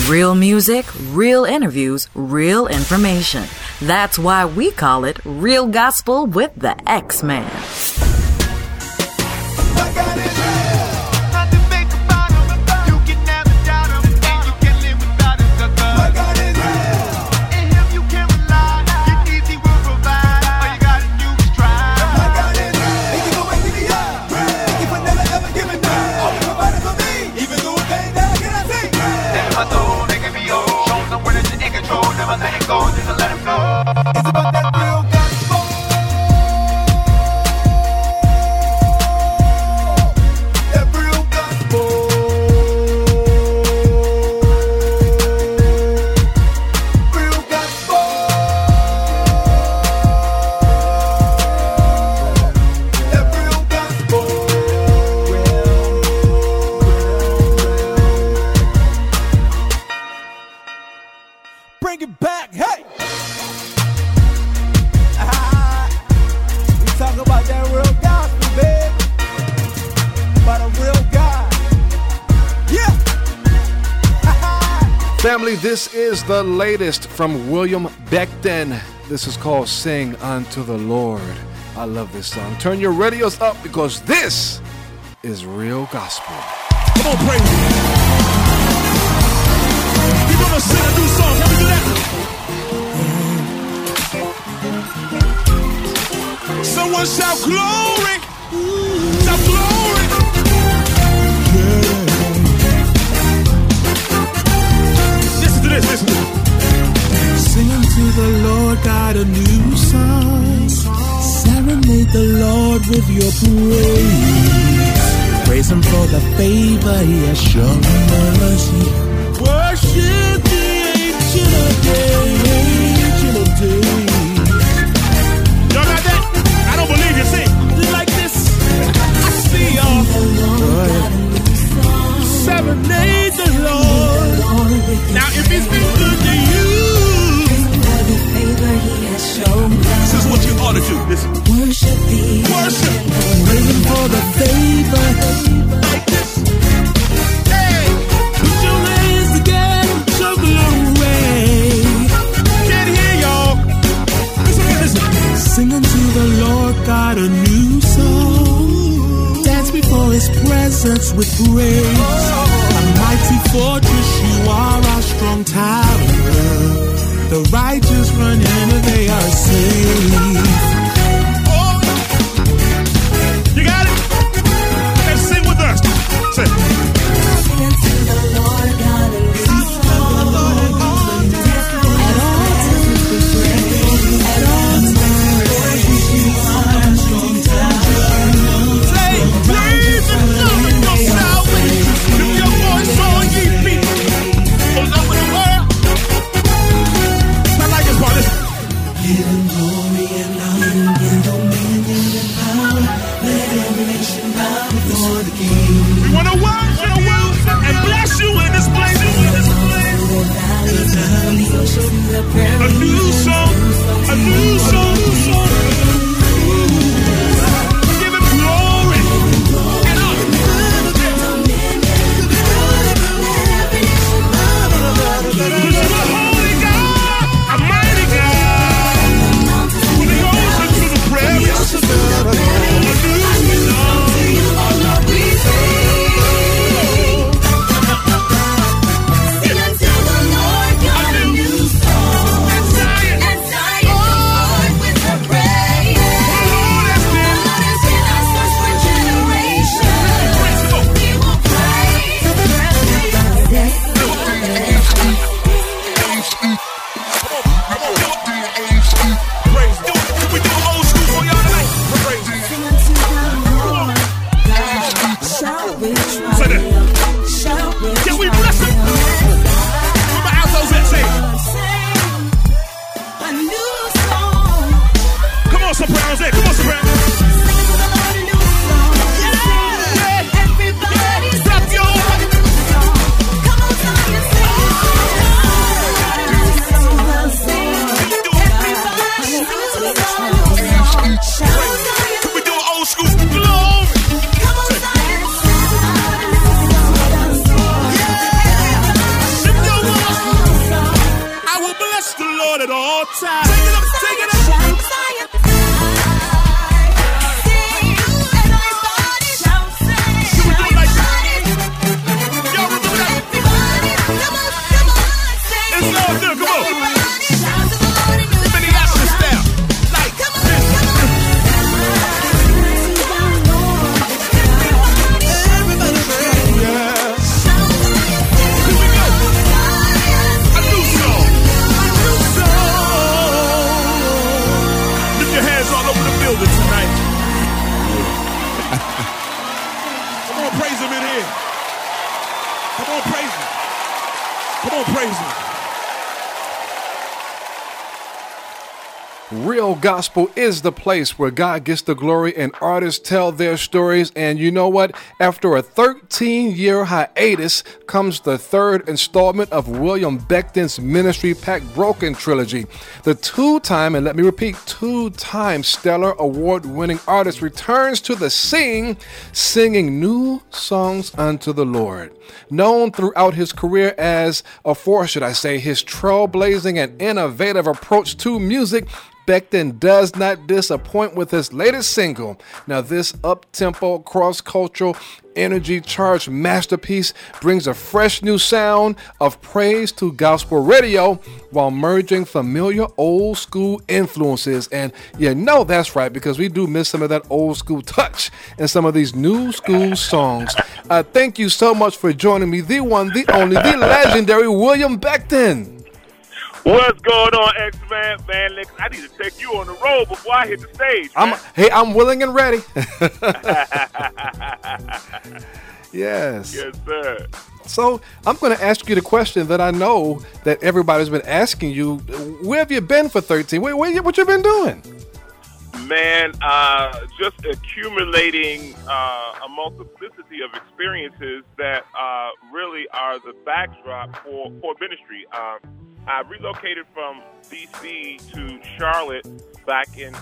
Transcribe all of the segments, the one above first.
Real music, real interviews, real information. That's why we call it Real Gospel with the X-Man. Bring it back, hey! We talk about that real gospel, baby. About a real God. Yeah! Family, this is the latest from William Beckton. This is called Sing Unto the Lord. I love this song. Turn your radios up because this is real gospel. Come on, praise Him. We're gonna sing a new song. Can we do that? Someone shout glory. Shout glory. Yeah. Listen to this, listen to this. Sing unto the Lord God a new song. Serenade the Lord with your praise. Praise Him for the favor He has shown mercy. Worship the Ancient of Days, Ancient of Days. Y'all got that? I don't believe you. Sing like this. I see y'all. Serenade the Lord. Now if He's been good to you, this is what you ought to do. Listen. Worship the worship. Praise Him for the favor. Like this. Hey, put your hands together, show glory. Can't hear y'all. Listen. Sing unto the Lord God a new song. Dance before His presence with praise. A mighty fortress, you are our strong tower. The righteous run in and they are saved. Oh. You got it? Okay, sing with us. Say. Sing unto the Lord God and sing at all times with praise. At all times you are a strong tower. Say, praise the Lord with your salvation. Lift your voice, all ye people. All over the world. Give Him glory and side. Take it up, take it up. Real Gospel is the place where God gets the glory and artists tell their stories. And you know what? After a 13-year hiatus comes the third installment of William Becton's Ministry Pack Broken trilogy. The two-time Stellar Award-winning artist returns to the scene, singing new songs unto the Lord. Known throughout his career as, his trailblazing and innovative approach to music, Becton does not disappoint with his latest single. Now, this up-tempo, cross-cultural, energy-charged masterpiece brings a fresh new sound of praise to gospel radio while merging familiar old-school influences. And you know that's right, because we do miss some of that old-school touch in some of these new-school songs. Thank you so much for joining me, the one, the only, the legendary William Becton. What's going on, X-Man? Man, I need to take you on the road before I hit the stage, man. I'm willing and ready. Yes. Yes, sir. So I'm going to ask you the question that I know that everybody's been asking you. Where have you been for 13? What you been doing? Man, just accumulating a multiplicity of experiences that really are the backdrop for ministry. I relocated from D.C. to Charlotte back in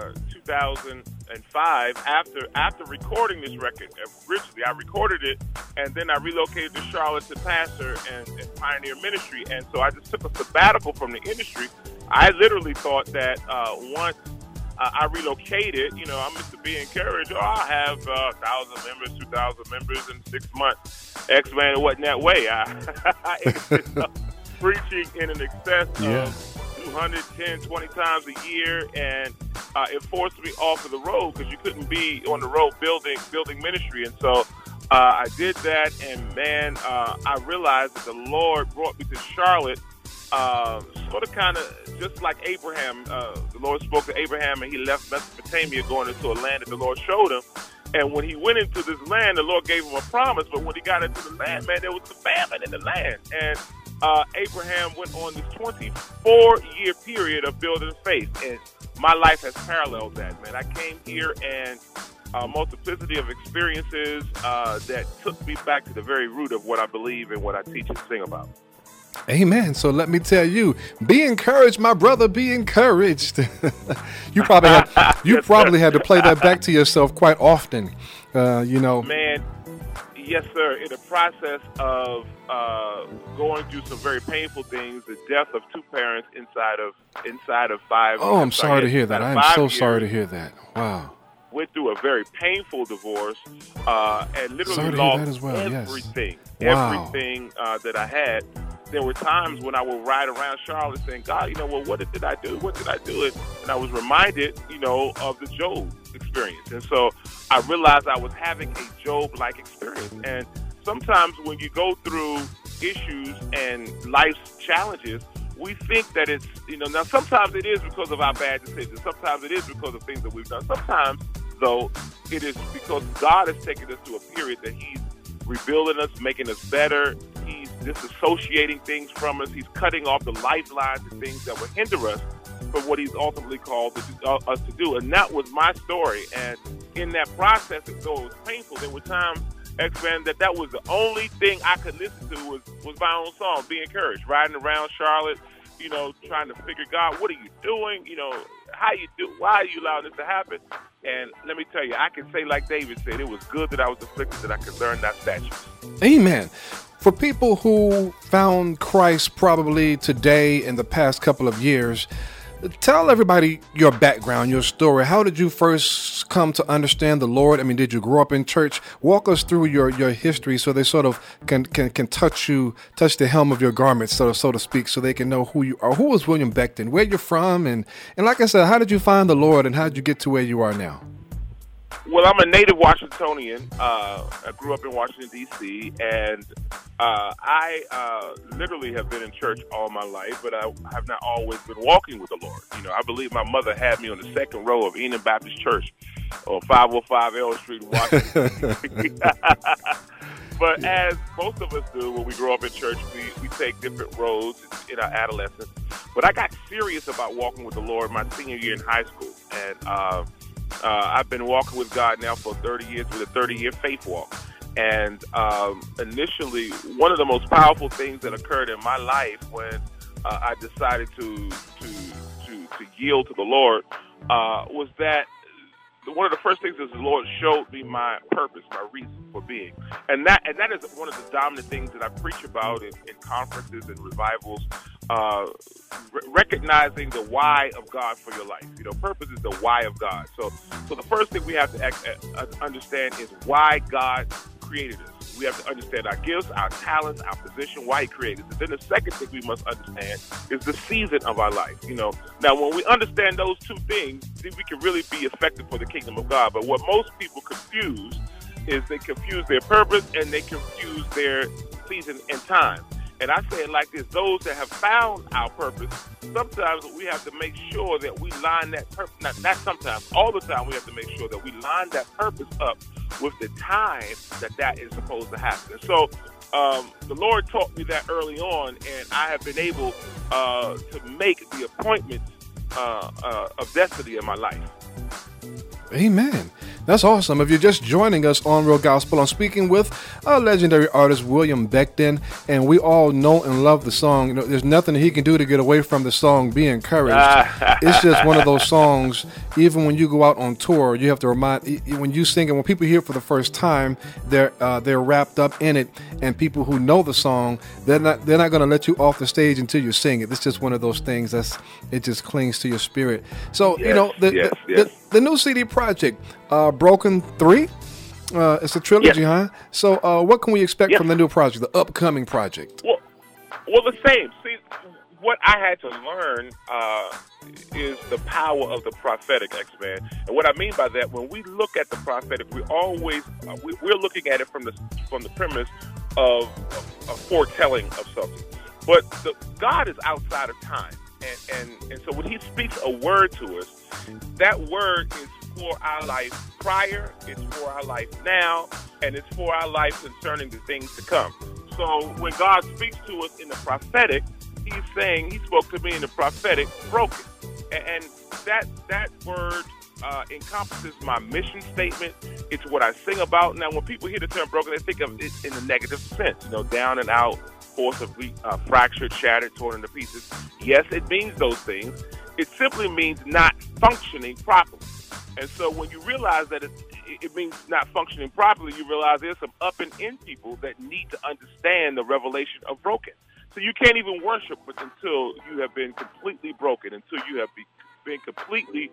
2005 after recording this record. Originally, I recorded it, and then I relocated to Charlotte to pastor and pioneer ministry. And so I just took a sabbatical from the industry. I literally thought that once I relocated, I'm Mr. Be Encouraged. I have 1,000 members, 2,000 members in 6 months. X-Man, it wasn't that way. I ended up preaching in an excess of 210, 20 times a year, and it forced me off of the road because you couldn't be on the road building ministry. And so I did that, and man, I realized that the Lord brought me to Charlotte, sort of kind of just like Abraham. The Lord spoke to Abraham, and he left Mesopotamia going into a land that the Lord showed him. And when he went into this land, the Lord gave him a promise, but when he got into the land, man, there was a famine in the land. And Abraham went on this 24-year period of building faith, and my life has paralleled that, man. I came here and a multiplicity of experiences that took me back to the very root of what I believe and what I teach and sing about. Amen. So let me tell you, be encouraged, my brother, be encouraged. You probably had to play that back to yourself quite often, Man, yes, sir. In the process of going through some very painful things, the death of two parents inside of 5 years. Oh, I'm sorry to hear that. I am so sorry to hear that. Wow. Went through a very painful divorce and literally lost everything. Yes. Wow. Everything that I had. There were times when I would ride around Charlotte saying, God, what did I do? What did I do? And I was reminded, of the Job experience. And so I realized I was having a Job-like experience. And sometimes when you go through issues and life's challenges, we think that it's, now sometimes it is because of our bad decisions. Sometimes it is because of things that we've done. Sometimes, though, it is because God has taken us to a period that He's rebuilding us, making us better. He's disassociating things from us. He's cutting off the lifelines and things that would hinder us from what He's ultimately called us to do. And that was my story. And in that process, though it was painful, there were times, X-Man, that was the only thing I could listen to was my own song, Be Encouraged. Riding around Charlotte, trying to figure, God, what are you doing? How you do? Why are you allowing this to happen? And let me tell you, I can say like David said, it was good that I was afflicted, that I could learn thy statutes. Amen. For people who found Christ probably today in the past couple of years, Tell everybody your background, your story. How did you first come to understand the Lord? I mean, did you grow up in church? Walk us through your history so they sort of can touch the hem of your garments, so to speak, so they can know who you are. Who is William Becton? Where you're from? And like I said, how did you find the Lord and how did you get to where you are now? Well, I'm a native Washingtonian. I grew up in Washington, D.C., and I literally have been in church all my life, but I have not always been walking with the Lord. You know, I believe my mother had me on the second row of Enon Baptist Church on 505 L Street in Washington. But as most of us do when we grow up in church, we take different roads in our adolescence. But I got serious about walking with the Lord my senior year in high school, and I've been walking with God now for 30 years with a 30-year faith walk. And initially, one of the most powerful things that occurred in my life when I decided to yield to the Lord was that one of the first things is the Lord showed me my purpose, my reason for being. And that is one of the dominant things that I preach about in conferences and revivals, recognizing the why of God for your life. You know, purpose is the why of God. So the first thing we have to understand is why God created us. We have to understand our gifts, our talents, our position, why He created us. And then the second thing we must understand is the season of our life. You know, now when we understand those two things, then we can really be effective for the kingdom of God. But what most people confuse is they confuse their purpose and they confuse their season and time. And I say it like this: those that have found our purpose, sometimes we have to make sure that we line that purpose, not sometimes, all the time we have to make sure that we line that purpose up with the time that is supposed to happen. And so the Lord taught me that early on, and I have been able to make the appointments of destiny in my life. Amen. That's awesome. If you're just joining us on Real Gospel, I'm speaking with a legendary artist, William Becton, and we all know and love the song. You know, there's nothing he can do to get away from the song, Be Encouraged. It's just one of those songs, even when you go out on tour, you have to remind, when you sing it, when people hear it for the first time, they're wrapped up in it, and people who know the song, they're not going to let you off the stage until you sing it. It's just one of those things it just clings to your spirit. So, yes, you know, the new CD project, Broken 3, it's a trilogy, huh? So what can we expect from the new project, the upcoming project? Well, the same. See, what I had to learn is the power of the prophetic, X-Man. And what I mean by that, when we look at the prophetic, we always we're looking at it from the premise of a foretelling of something. But God is outside of time. And so when He speaks a word to us, that word is for our life prior, it's for our life now, and it's for our life concerning the things to come. So when God speaks to us in the prophetic, He's saying, He spoke to me in the prophetic, broken. And that word encompasses my mission statement. It's what I sing about. Now, when people hear the term broken, they think of it in a negative sense, you know, down and out, forcibly fractured, shattered, torn into pieces. Yes, it means those things. It simply means not functioning properly. And so when you realize that it means not functioning properly, you realize there's some up and in people that need to understand the revelation of broken. So you can't even worship until you have been completely broken, until you have been completely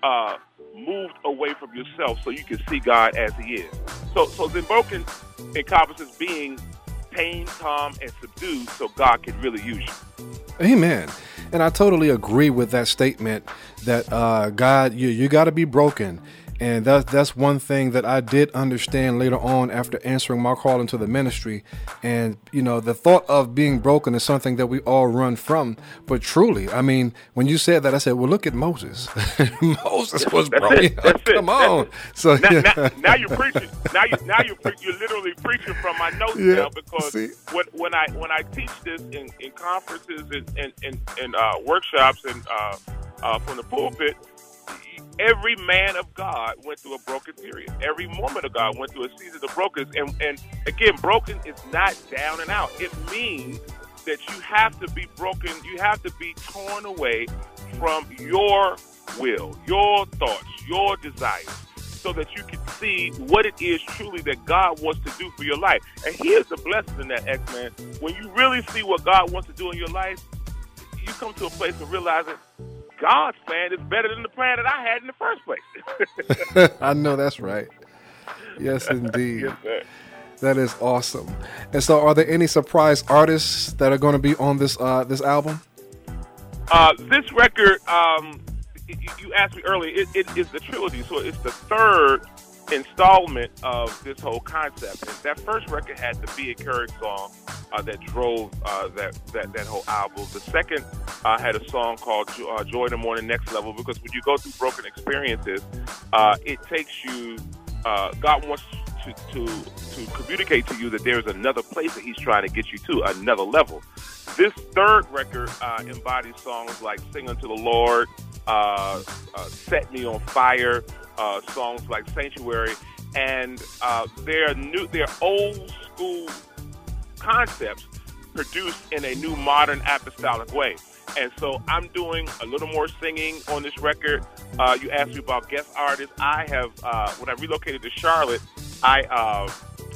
moved away from yourself so you can see God as He is. So then broken encompasses being tame, calm, and subdued so God can really use you. Amen. And I totally agree with that statement that God, you got to be broken. And that's one thing that I did understand later on after answering my call into the ministry. And, you know, the thought of being broken is something that we all run from. But truly, I mean, when you said that, I said, well, look at Moses. Moses was broken. Come on. So now you're preaching. Now you're literally preaching from my notes now, because when I teach this in conferences and workshops and from the pulpit, every man of God went through a broken period. Every woman of God went through a season of brokenness. And again, broken is not down and out. It means that you have to be broken. You have to be torn away from your will, your thoughts, your desires, so that you can see what it is truly that God wants to do for your life. And here's the blessing in that, X-Man. When you really see what God wants to do in your life, you come to a place of realizing God's plan is better than the plan that I had in the first place. I know that's right. Yes, indeed. Yes, sir. That is awesome. And so, are there any surprise artists that are going to be on this album? This record, you asked me earlier, it is the trilogy, so it's the third installment of this whole concept. And that first record had the B.A. Curry song that drove that whole album. The second had a song called Joy in the Morning, Next Level, because when you go through broken experiences, it takes you, God wants to communicate to you that there's another place that he's trying to get you to, another level. This third record embodies songs like Sing Unto the Lord, Set Me on Fire, songs like Sanctuary, and they're old school concepts produced in a new modern apostolic way. And so I'm doing a little more singing on this record. You asked me about guest artists. I have, when I relocated to Charlotte, I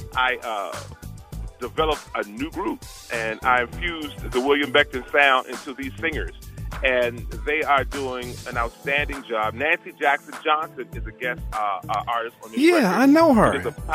developed a new group, and I infused the William Beckton sound into these singers. And they are doing an outstanding job. Nancy Jackson Johnson is a guest artist on this record. I know her.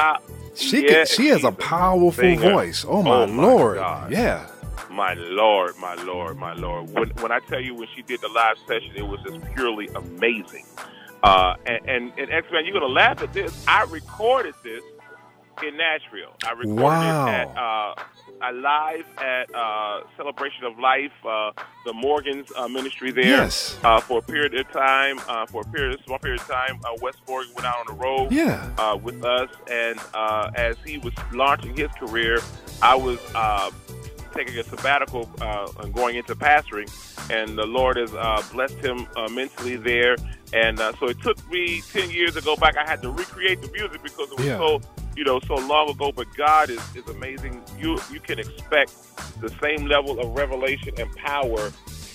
She has a powerful voice. Oh my Lord. God. Yeah. My Lord. When I tell you, when she did the live session, it was just purely amazing. And X-Man, you're going to laugh at this. I recorded this in Nashville. I recorded it at live at Celebration of Life, the Morgan's ministry there. Yes. For a period of time, small period of time, Wes Morgan went out on the road with us, and as he was launching his career, I was taking a sabbatical and going into pastoring, and the Lord has blessed him immensely there. And so it took me 10 years to go back. I had to recreate the music because it was so long ago. But God is amazing. You can expect the same level of revelation and power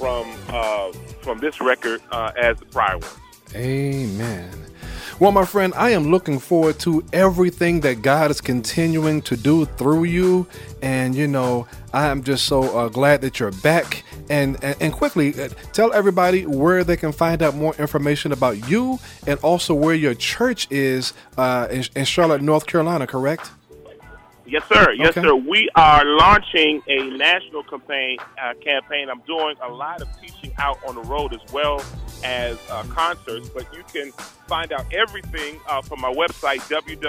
from this record as the prior ones. Amen. Well, my friend, I am looking forward to everything that God is continuing to do through you. And, I am just so glad that you're back. And quickly, tell everybody where they can find out more information about you, and also where your church is in Charlotte, North Carolina, correct? Yes, sir. Yes, sir. We are launching a national campaign. I'm doing a lot of teaching out on the road as well as concerts, but you can find out everything from my website,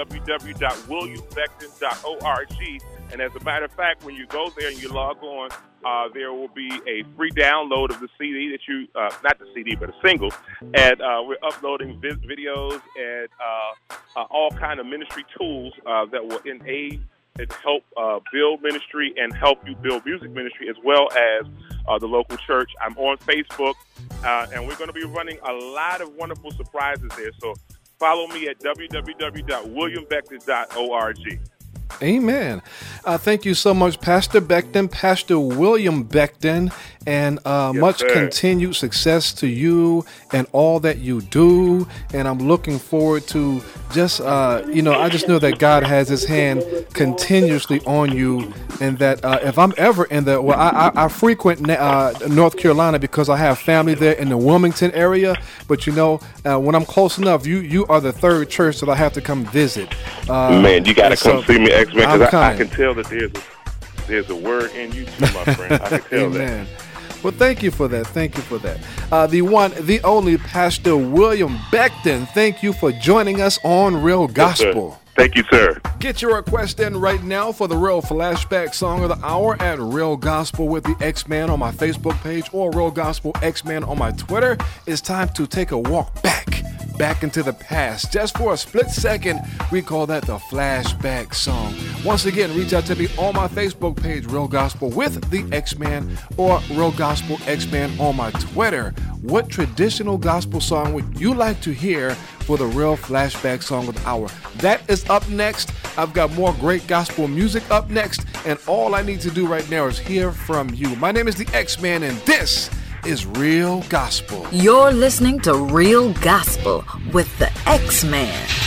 www.williambeckton.org. And as a matter of fact, when you go there and you log on, there will be a free download of the CD that you, not the CD, but a single. And we're uploading videos and all kind of ministry tools that will aid and help build ministry and help you build music ministry, as well as the local church. I'm on Facebook, and we're going to be running a lot of wonderful surprises there. So follow me at www.williambeckton.org. Amen. Thank you so much, Pastor Beckton, Pastor William Beckton, and much continued success to you and all that you do. And I'm looking forward to just, I just know that God has his hand continuously on you, and that if I'm ever in I frequent North Carolina because I have family there in the Wilmington area. But, when I'm close enough, you are the third church that I have to come visit. Man, you got to come see me, X-Man, because I can tell that there's a word in you too, my friend. I can tell that. Well, thank you for that. The one, the only Pastor William Beckton, thank you for joining us on Real Gospel. Yes, thank you, sir. Get your request in right now for the Real Flashback Song of the Hour at Real Gospel with the X-Man on my Facebook page, or Real Gospel X-Man on my Twitter. It's time to take a walk back into the past. Just for a split second, we call that the Flashback Song. Once again, reach out to me on my Facebook page, Real Gospel with the X-Man, or Real Gospel X-Man on my Twitter. What traditional gospel song would you like to hear for the Real Flashback Song of the Hour? That is up next. I've got more great gospel music up next, and all I need to do right now is hear from you. My name is the X-Man, and this is Real Gospel. You're listening to Real Gospel with the X-Man.